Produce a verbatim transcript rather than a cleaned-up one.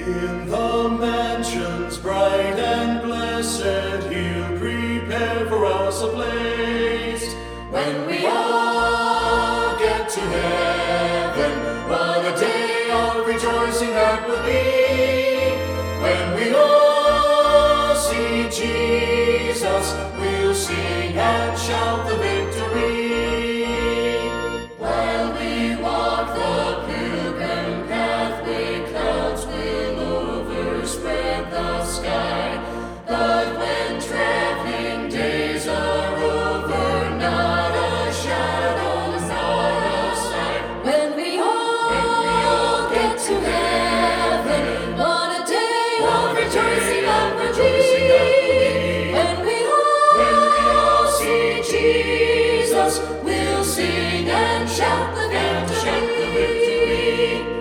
In the mansions bright and blessed, He'll prepare for us a place. When we all get to heaven, what a day of rejoicing that will be. When we all see Jesus, we'll sing and shout the victory. While we walk the pilgrim pathway, clouds will overspread the sky. But when traveling days are over, not a shadow nor a sign. When we all, when we all get to heaven, what a day of rejoicing and rejoicing that will be. When we all, when we all see Jesus, we'll sing and shout the victory.